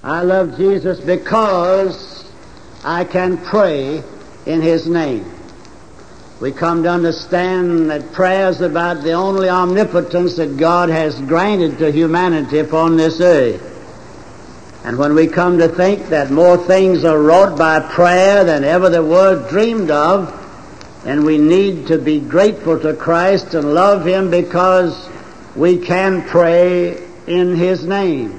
I love Jesus because I can pray in His name. We come to understand that prayer is about the only omnipotence that God has granted to humanity upon this earth. And when we come to think that more things are wrought by prayer than ever the world dreamed of, then we need to be grateful to Christ and love Him because we can pray in His name.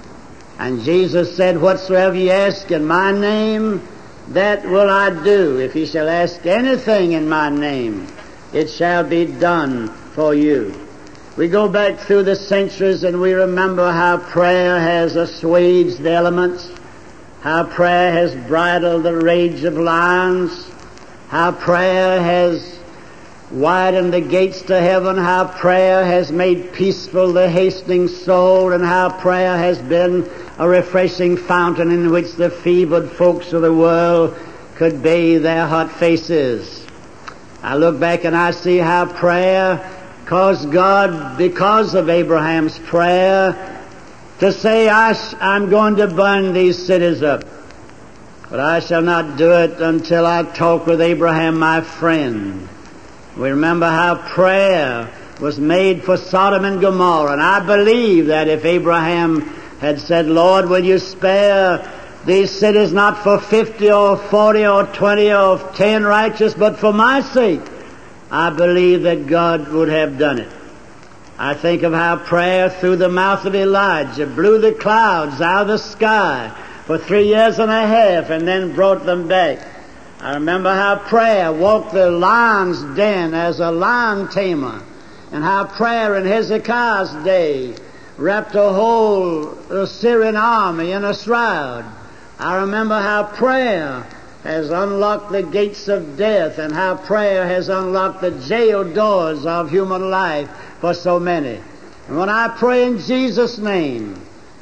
And Jesus said, "Whatsoever ye ask in my name, that will I do. If ye shall ask anything in my name, it shall be done for you." We go back through the centuries and we remember how prayer has assuaged the elements, how prayer has bridled the rage of lions, how prayer has widened the gates to heaven, how prayer has made peaceful the hastening soul, and how prayer has been a refreshing fountain in which the fevered folks of the world could bathe their hot faces. I look back and I see how prayer caused God, because of Abraham's prayer, to say, I'm going to burn these cities up, but I shall not do it until I talk with Abraham, my friend. We remember how prayer was made for Sodom and Gomorrah, and I believe that if Abraham had said, "Lord, will you spare these cities not for 50 or 40 or 20 or 10 righteous, but for my sake," I believe that God would have done it. I think of how prayer through the mouth of Elijah blew the clouds out of the sky for 3 years and a half and then brought them back. I remember how prayer walked the lion's den as a lion tamer, and how prayer in Hezekiah's day wrapped a whole Assyrian army in a shroud. I remember how prayer has unlocked the gates of death, and how prayer has unlocked the jail doors of human life for so many. And when I pray in Jesus' name,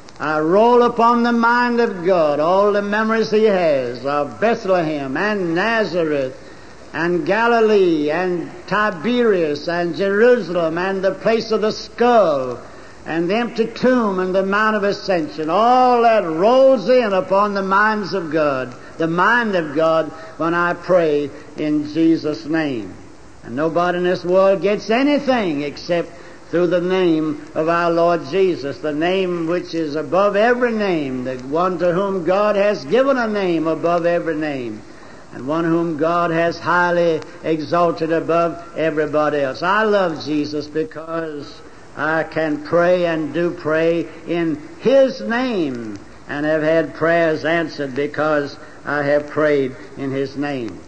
I roll upon the mind of God all the memories He has of Bethlehem and Nazareth and Galilee and Tiberias and Jerusalem and the place of the skull and the empty tomb and the Mount of Ascension. All that rolls in upon the minds of God, the mind of God, when I pray in Jesus' name. And nobody in this world gets anything except through the name of our Lord Jesus, the name which is above every name, the one to whom God has given a name above every name, and one whom God has highly exalted above everybody else. I love Jesus because I can pray and do pray in His name, and have had prayers answered because I have prayed in His name.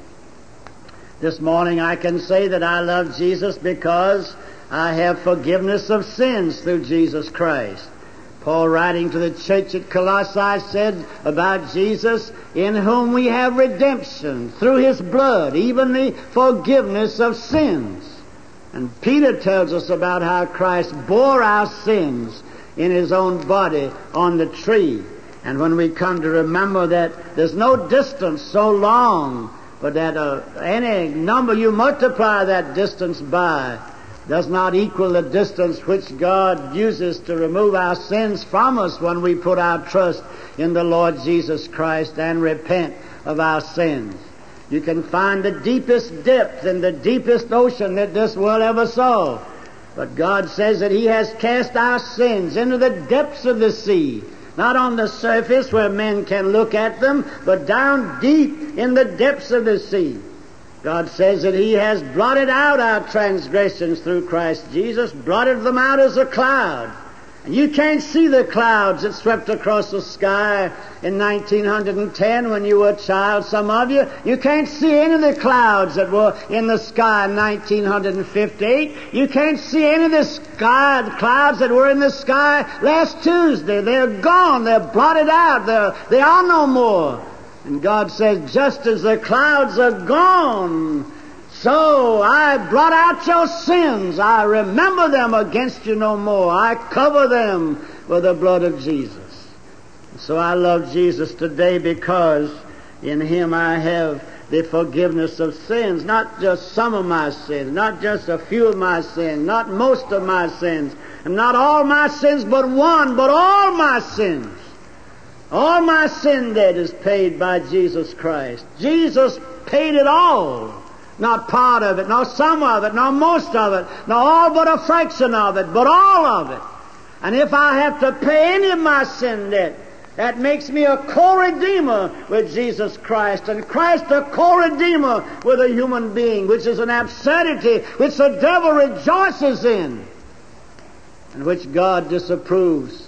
This morning I can say that I love Jesus because I have forgiveness of sins through Jesus Christ. Paul, writing to the church at Colossae, said about Jesus, "In whom we have redemption through His blood, even the forgiveness of sins." And Peter tells us about how Christ bore our sins in His own body on the tree. And when we come to remember that there's no distance so long, but that any number you multiply that distance by does not equal the distance which God uses to remove our sins from us when we put our trust in the Lord Jesus Christ and repent of our sins. You can find the deepest depth in the deepest ocean that this world ever saw. But God says that He has cast our sins into the depths of the sea, not on the surface where men can look at them, but down deep in the depths of the sea. God says that He has blotted out our transgressions through Christ Jesus, blotted them out as a cloud. And you can't see the clouds that swept across the sky in 1910 when you were a child, some of you. You can't see any of the clouds that were in the sky in 1958. You can't see any of the clouds that were in the sky last Tuesday. They're gone. They're blotted out. They are no more. And God says, just as the clouds are gone, so I blot out your sins. I remember them against you no more. I cover them with the blood of Jesus. So I love Jesus today because in Him I have the forgiveness of sins, not just some of my sins, not just a few of my sins, not most of my sins, and not all my sins but one, but all my sins. All my sin debt is paid by Jesus Christ. Jesus paid it all. Not part of it, nor some of it, nor most of it, nor all but a fraction of it, but all of it. And if I have to pay any of my sin debt, that makes me a co-redeemer with Jesus Christ, and Christ a co-redeemer with a human being, which is an absurdity which the devil rejoices in, and which God disapproves.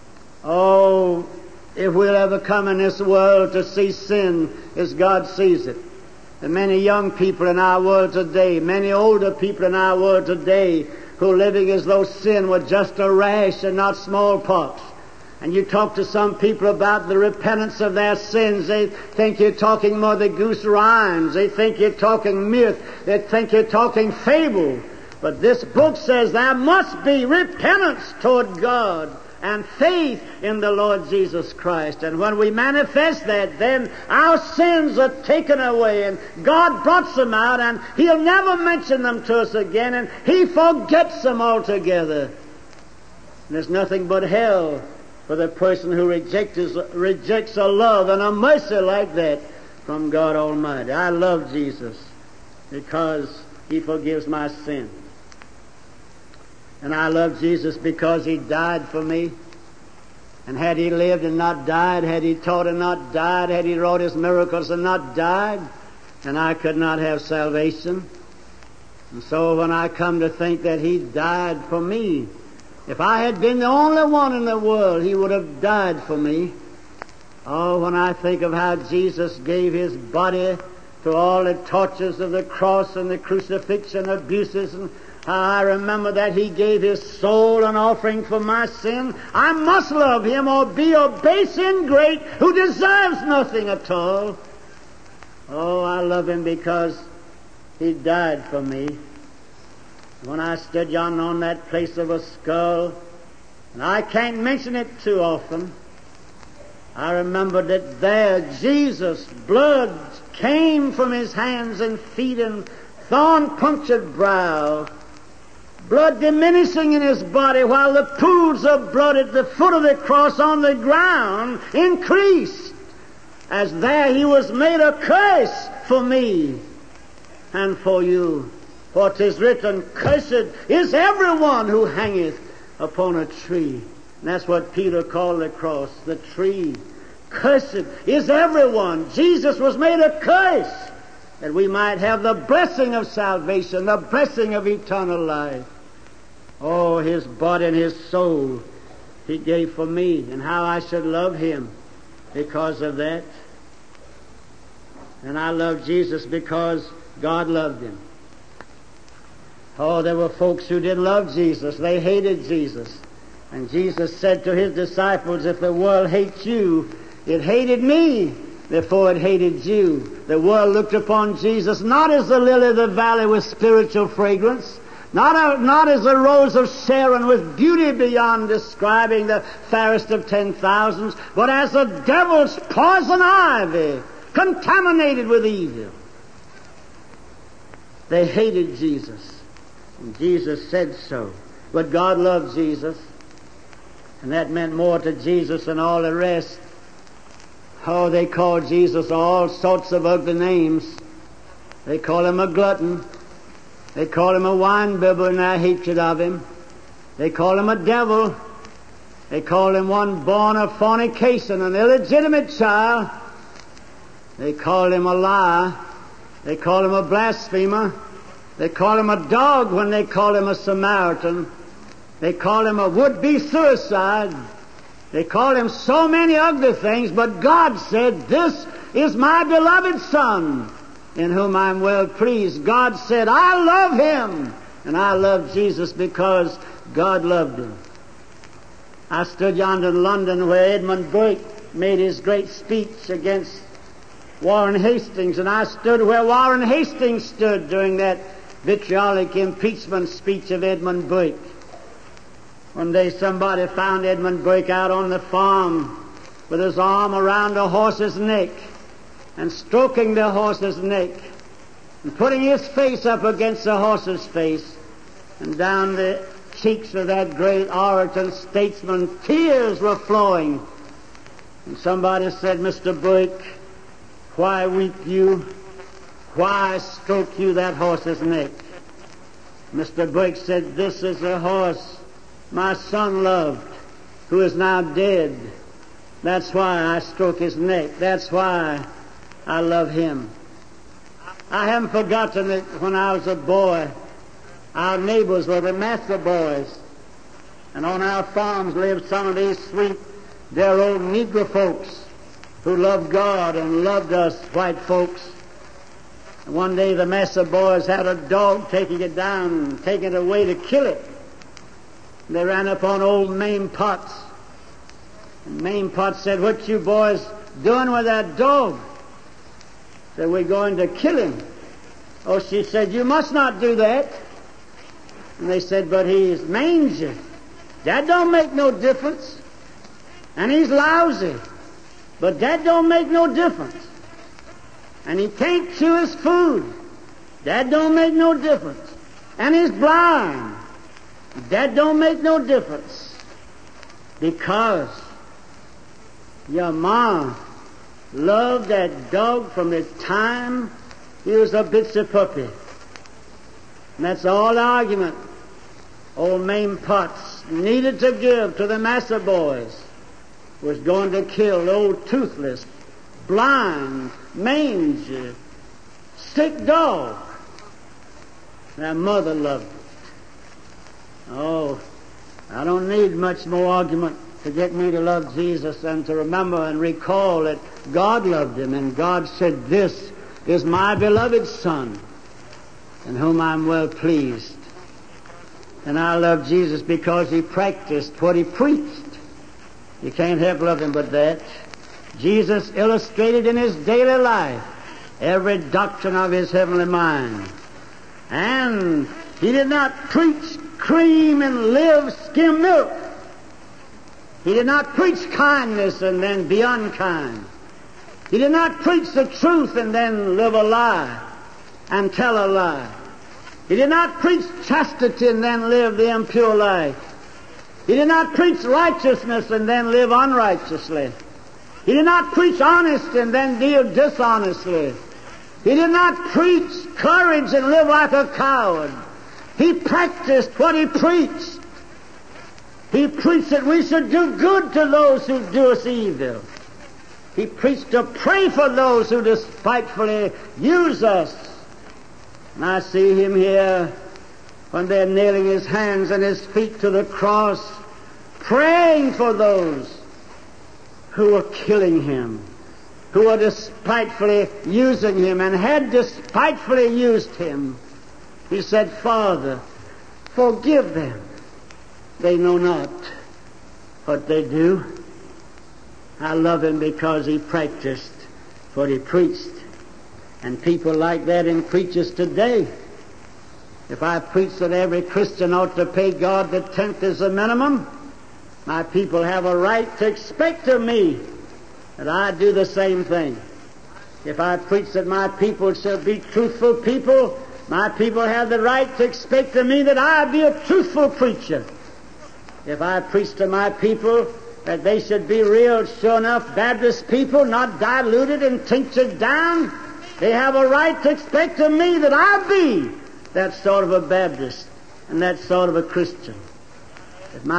Oh, if we'll ever come in this world to see sin as God sees it. And many young people in our world today, many older people in our world today, who are living as though sin were just a rash and not smallpox. And you talk to some people about the repentance of their sins, they think you're talking Mother Goose rhymes. They think you're talking myth. They think you're talking fable. But this book says there must be repentance toward God and faith in the Lord Jesus Christ. And when we manifest that, then our sins are taken away, and God blots them out, and He'll never mention them to us again, and He forgets them altogether. And there's nothing but hell for the person who rejects a love and a mercy like that from God Almighty. I love Jesus because He forgives my sin. And I love Jesus because He died for me. And had He lived and not died, had He taught and not died, had He wrought His miracles and not died, then I could not have salvation. And so when I come to think that He died for me, if I had been the only one in the world, He would have died for me. Oh, when I think of how Jesus gave His body to all the tortures of the cross and the crucifixion abuses, and how I remember that He gave His soul an offering for my sin, I must love Him or be a base ingrate who deserves nothing at all. Oh, I love Him because He died for me. When I stood yonder on that place of a skull, and I can't mention it too often, I remember that there Jesus' blood came from His hands and feet and thorn-punctured brow, blood diminishing in His body while the pools of blood at the foot of the cross on the ground increased, as there He was made a curse for me and for you. For 'tis written, cursed is everyone who hangeth upon a tree. And that's what Peter called the cross, the tree. Cursed is everyone. Jesus was made a curse that we might have the blessing of salvation, the blessing of eternal life. Oh, His body and His soul He gave for me, and how I should love Him because of that. And I love Jesus because God loved Him. Oh, there were folks who didn't love Jesus. They hated Jesus. And Jesus said to His disciples, if the world hates you, it hated me before it hated you. The world looked upon Jesus not as the lily of the valley with spiritual fragrance, not as a rose of Sharon with beauty beyond describing, the fairest of 10,000s, but as the devil's poison ivy, contaminated with evil. They hated Jesus. And Jesus said so. But God loved Jesus. And that meant more to Jesus than all the rest. Oh, they called Jesus all sorts of ugly names. They call Him a glutton. They call Him a wine-bibber in their hatred of Him. They call Him a devil. They call Him one born of fornication, an illegitimate child. They call Him a liar. They call Him a blasphemer. They call Him a dog when they call Him a Samaritan. They call Him a would-be suicide. They call Him so many ugly things, but God said, this is my beloved Son, in whom I am well pleased. God said, I love Him, and I love Jesus because God loved Him. I stood yonder in London where Edmund Burke made his great speech against Warren Hastings, and I stood where Warren Hastings stood during that vitriolic impeachment speech of Edmund Burke. One day somebody found Edmund Burke out on the farm with his arm around a horse's neck and stroking the horse's neck and putting his face up against the horse's face, and down the cheeks of that great orator and statesman tears were flowing. And somebody said, Mr. Burke, why weep you? Why stroke you that horse's neck? Mr. Burke said, this is a horse my son loved, who is now dead. That's why I stroke his neck. That's why I love him. I haven't forgotten it when I was a boy. Our neighbors were the Massa boys. And on our farms lived some of these sweet, dear old Negro folks who loved God and loved us white folks. And one day the Massa boys had a dog taking it down and taking it away to kill it. And they ran up on old Mame Potts. And Mame Potts said, what you boys doing with that dog? Said, we're going to kill him. Oh, she said, you must not do that. And they said, but he's mangy. That don't make no difference. And he's lousy. But that don't make no difference. And he can't chew his food. That don't make no difference. And he's blind. That don't make no difference. Because your mom loved that dog from the time he was a bitsy puppy. And that's all the argument old Mame Potts needed to give to the Massa boys was going to kill the old toothless, blind, mangy, sick dog. That mother loved it. Oh, I don't need much more argument to get me to love Jesus and to remember and recall that God loved him, and God said, this is my beloved Son, in whom I'm well pleased. And I love Jesus because he practiced what he preached. You can't help loving but that. Jesus illustrated in his daily life every doctrine of his heavenly mind. And he did not preach cream and live skim milk. He did not preach kindness and then be unkind. He did not preach the truth and then live a lie and tell a lie. He did not preach chastity and then live the impure life. He did not preach righteousness and then live unrighteously. He did not preach honesty and then deal dishonestly. He did not preach courage and live like a coward. He practiced what he preached. He preached that we should do good to those who do us evil. He preached to pray for those who despitefully use us. And I see him here when they're nailing his hands and his feet to the cross, praying for those who are killing him, who are despitefully using him and had despitefully used him. He said, Father, forgive them. They know not what they do. I love him because he practiced what he preached. And people like that in preachers today. If I preach that every Christian ought to pay God the tenth as a minimum, my people have a right to expect of me that I do the same thing. If I preach that my people shall be truthful people, my people have the right to expect of me that I be a truthful preacher. If I preach to my people that they should be real, sure enough Baptist people, not diluted and tinctured down, they have a right to expect of me that I be that sort of a Baptist and that sort of a Christian. If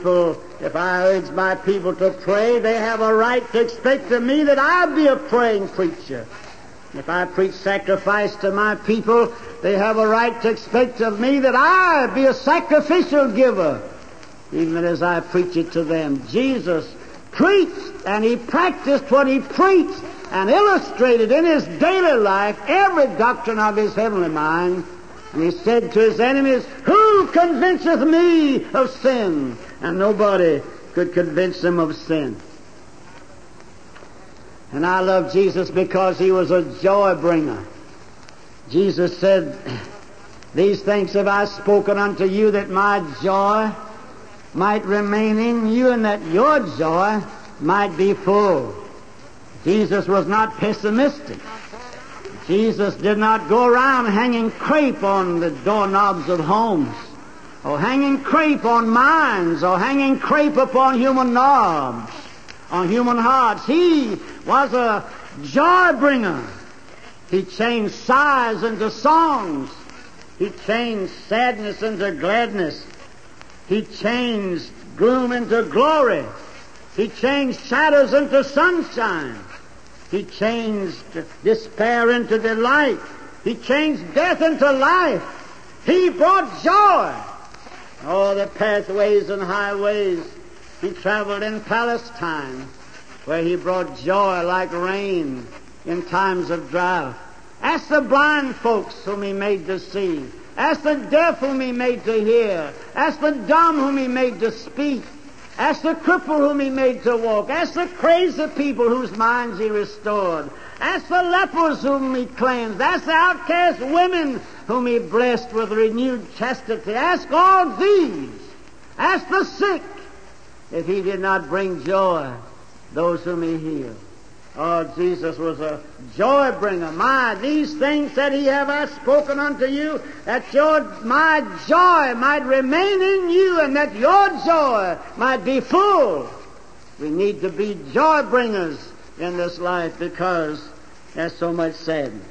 I urge my people to pray, they have a right to expect of me that I be a praying preacher. If I preach sacrifice to my people, they have a right to expect of me that I be a sacrificial giver, even as I preach it to them. Jesus preached, and he practiced what he preached, and illustrated in his daily life every doctrine of his heavenly mind. And he said to his enemies, who convinceth me of sin? And nobody could convince them of sin. And I love Jesus because he was a joy bringer. Jesus said, these things have I spoken unto you, that my joy might remain in you, and that your joy might be full. Jesus was not pessimistic. Jesus did not go around hanging crepe on the doorknobs of homes, or hanging crepe on minds, or hanging crepe upon human knobs, on human hearts. He was a joy bringer. He changed sighs into songs. He changed sadness into gladness. He changed gloom into glory. He changed shadows into sunshine. He changed despair into delight. He changed death into life. He brought joy. Oh, the pathways and highways. He traveled in Palestine, where he brought joy like rain in times of drought. Ask the blind folks whom he made to see. Ask the deaf whom he made to hear. Ask the dumb whom he made to speak. Ask the cripple whom he made to walk. Ask the crazy people whose minds he restored. Ask the lepers whom he cleansed. Ask the outcast women whom he blessed with renewed chastity. Ask all these. Ask the sick if he did not bring joy, those whom he healed. Oh, Jesus was a joy bringer. These things said he, have I spoken unto you, that my joy might remain in you, and that your joy might be full. We need to be joy bringers in this life because there's so much sadness.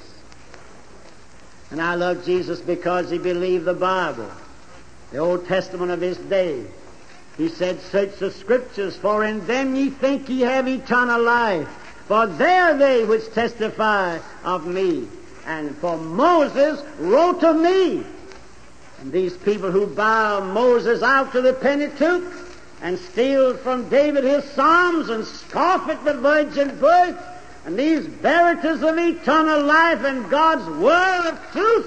And I love Jesus because he believed the Bible, the Old Testament of his day. He said, search the Scriptures, for in them ye think ye have eternal life. For they are they which testify of me. And for Moses wrote of me. And these people who bow Moses out to the Pentateuch and steal from David his Psalms and scoff at the virgin birth, and these verities of eternal life and God's word of truth,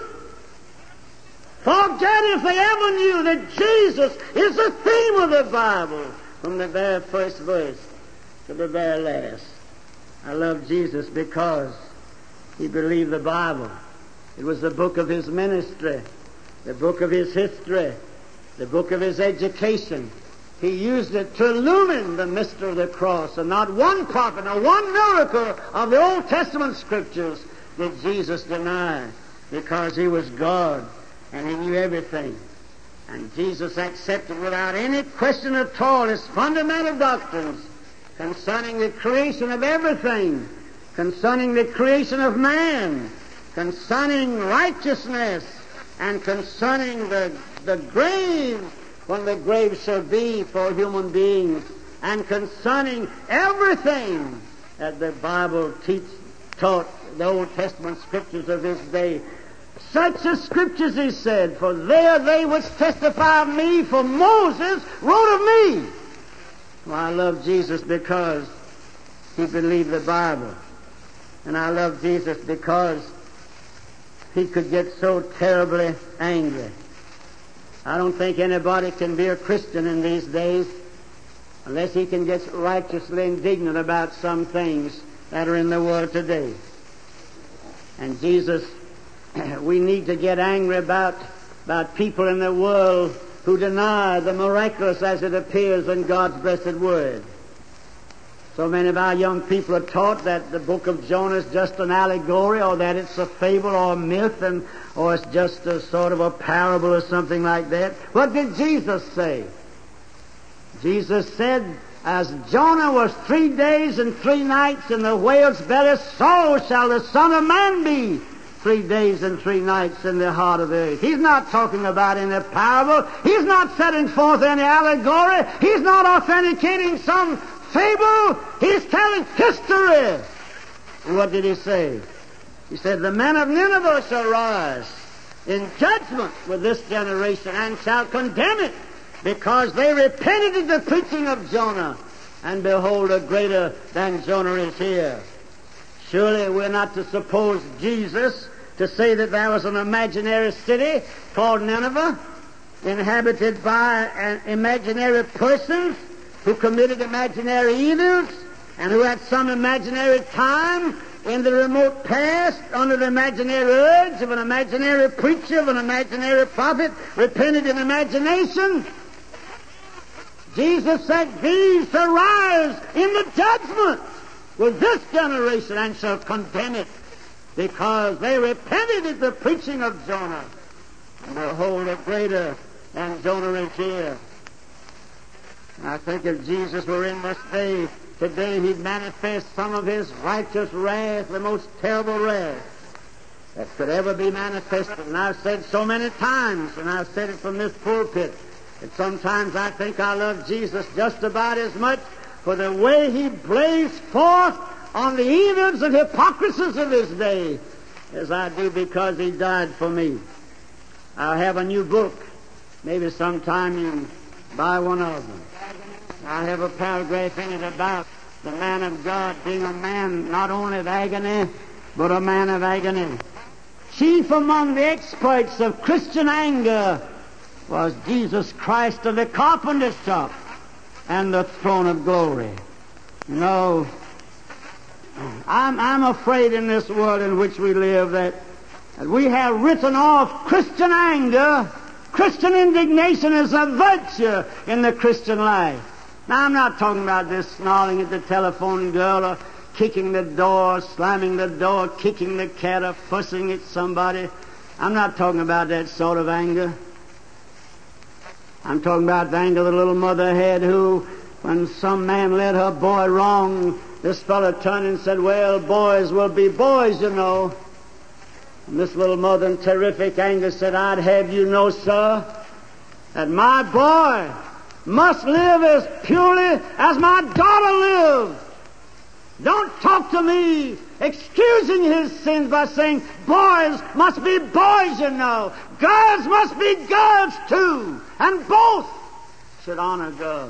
forget if they ever knew that Jesus is the theme of the Bible from the very first verse to the very last. I love Jesus because he believed the Bible. It was the book of his ministry, the book of his history, the book of his education. He used it to illumine the mystery of the cross, and not one prophet or one miracle of the Old Testament Scriptures did Jesus deny, because he was God and he knew everything. And Jesus accepted without any question at all his fundamental doctrines concerning the creation of everything, concerning the creation of man, concerning righteousness, and concerning the grave, when the grave shall be for human beings, and concerning everything that the Bible taught the Old Testament Scriptures of his day. Such as Scriptures, he said, for they are they which testify of me, for Moses wrote of me. Well, I love Jesus because he believed the Bible. And I love Jesus because he could get so terribly angry. I don't think anybody can be a Christian in these days unless he can get righteously indignant about some things that are in the world today. And Jesus, we need to get angry about people in the world who deny the miraculous as it appears in God's blessed Word. So many of our young people are taught that the book of Jonah is just an allegory, or that it's a fable or a myth, or it's just a sort of a parable or something like that. What did Jesus say? Jesus said, as Jonah was 3 days and 3 nights in the whale's belly, so shall the Son of Man be 3 days and 3 nights in the heart of the earth. He's not talking about any parable. He's not setting forth any allegory. He's not authenticating some fable. He's telling history. And what did he say? He said, the men of Nineveh shall rise in judgment with this generation and shall condemn it, because they repented of the preaching of Jonah, and behold, a greater than Jonah is here. Surely we're not to suppose Jesus to say that there was an imaginary city called Nineveh, inhabited by imaginary persons who committed imaginary evils and who at some imaginary time in the remote past, under the imaginary urge of an imaginary preacher, of an imaginary prophet, repented in imagination. Jesus said, these shall rise in the judgment with this generation and shall condemn it, because they repented at the preaching of Jonah. And behold, a greater than Jonah is here. I think if Jesus were in this day, today He'd manifest some of His righteous wrath, the most terrible wrath that could ever be manifested. And I've said so many times, and I've said it from this pulpit, that sometimes I think I love Jesus just about as much for the way He blazed forth on the evils and hypocrisies of His day as I do because He died for me. I'll have a new book. Maybe sometime you can buy one of them. I have a paragraph in it about the man of God being a man not only of agony, but a man of agony. Chief among the exploits of Christian anger was Jesus Christ of the carpenter's shop and the throne of glory. You know, I'm afraid in this world in which we live that we have written off Christian anger, Christian indignation as a virtue in the Christian life. Now, I'm not talking about this snarling at the telephone girl or kicking the door, slamming the door, kicking the cat, or fussing at somebody. I'm not talking about that sort of anger. I'm talking about the anger the little mother had who, when some man led her boy wrong, this fellow turned and said, "Well, boys will be boys, you know." And this little mother in terrific anger said, "I'd have you know, sir, that my boy must live as purely as my daughter lived. Don't talk to me excusing his sins by saying boys must be boys, you know. Girls must be girls too. And both should honor God."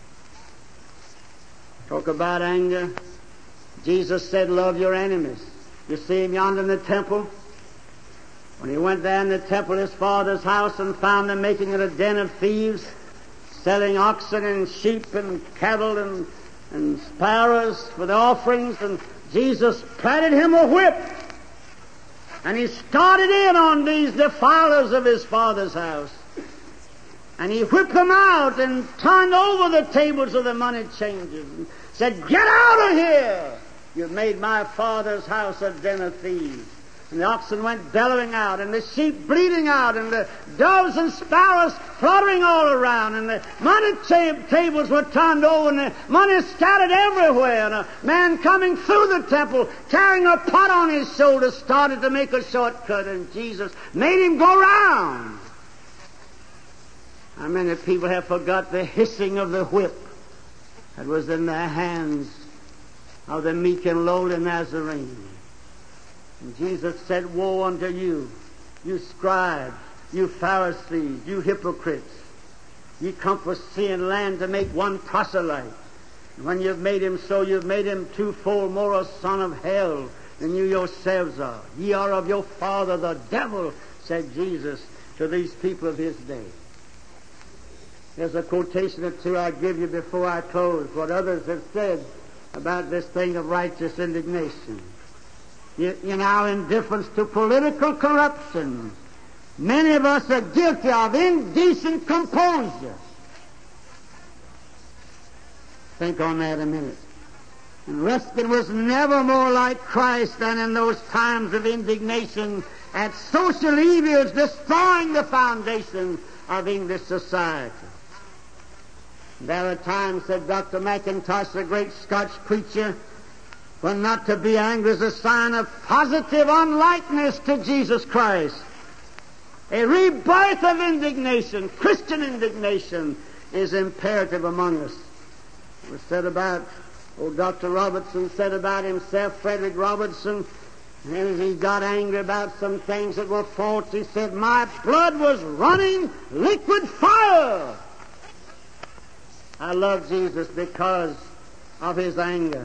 Talk about anger. Jesus said, "Love your enemies." You see Him yonder in the temple? When He went there in the temple, His Father's house, and found them making it a den of thieves, selling oxen and sheep and cattle and sparrows for the offerings, and Jesus planted Him a whip, and He started in on these defilers of His Father's house, and He whipped them out and turned over the tables of the money changers and said, "Get out of here! You've made my Father's house a den of thieves." And the oxen went bellowing out, and the sheep bleating out, and the doves and sparrows fluttering all around, and the money tables were turned over, and the money scattered everywhere, and a man coming through the temple carrying a pot on his shoulder started to make a shortcut, and Jesus made him go round. How many people have forgot the hissing of the whip that was in the hands of the meek and lowly Nazarene? And Jesus said, "Woe unto you, you scribes, you Pharisees, you hypocrites! Ye compass sea and land to make one proselyte. And when you've made him so, you've made him twofold more a son of hell than you yourselves are. Ye are of your father the devil," said Jesus to these people of His day. There's a quotation or two I give you before I close, what others have said about this thing of righteous indignation. In our indifference to political corruption, many of us are guilty of indecent composure. Think on that a minute. And Ruskin was never more like Christ than in those times of indignation at social evils destroying the foundation of English society. There are times, said Dr. McIntosh, the great Scotch preacher, when not to be angry is a sign of positive unlikeness to Jesus Christ. A rebirth of indignation, Christian indignation, is imperative among us. It was said about, Dr. Robertson said about himself, Frederick Robertson, and as he got angry about some things that were false, he said, "My blood was running liquid fire." I love Jesus because of His anger.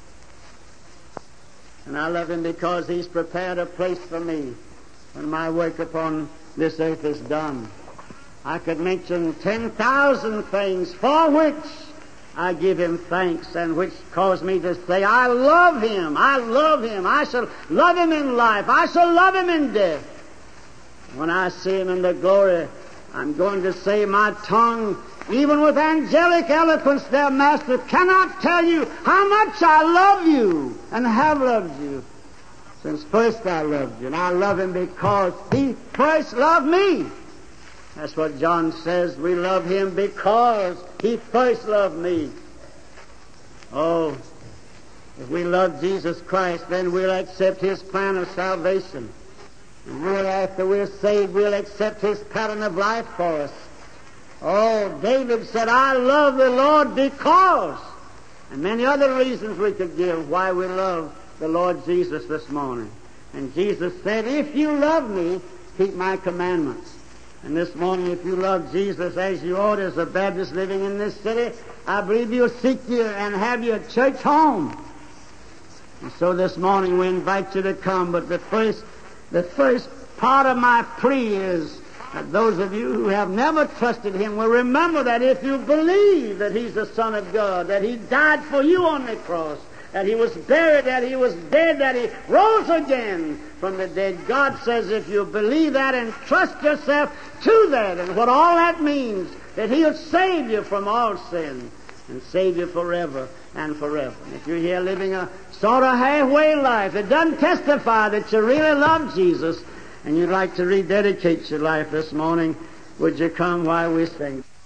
And I love Him because He's prepared a place for me when my work upon this earth is done. I could mention 10,000 things for which I give Him thanks and which cause me to say, I love Him, I love Him, I shall love Him in life, I shall love Him in death. When I see Him in the glory, I'm going to say my tongue, even with angelic eloquence, their Master cannot tell you how much I love you and have loved you since first I loved you. And I love Him because He first loved me. That's what John says. We love Him because He first loved me. Oh, if we love Jesus Christ, then we'll accept His plan of salvation. And after we're saved, we'll accept His pattern of life for us. Oh, David said, I love the Lord because, and many other reasons we could give why we love the Lord Jesus this morning. And Jesus said, if you love me, keep my commandments. And this morning, if you love Jesus as you ought as a Baptist living in this city, I believe you'll seek you and have your church home. And so this morning we invite you to come, but the first part of my plea is that those of you who have never trusted Him will remember that if you believe that He's the Son of God, that He died for you on the cross, that He was buried, that He was dead, that He rose again from the dead. God says if you believe that and trust yourself to that, and what all that means, that He'll save you from all sin and save you forever and forever. And if you're here living a sort of halfway life that doesn't testify that you really love Jesus, and you'd like to rededicate your life this morning, would you come while we sing?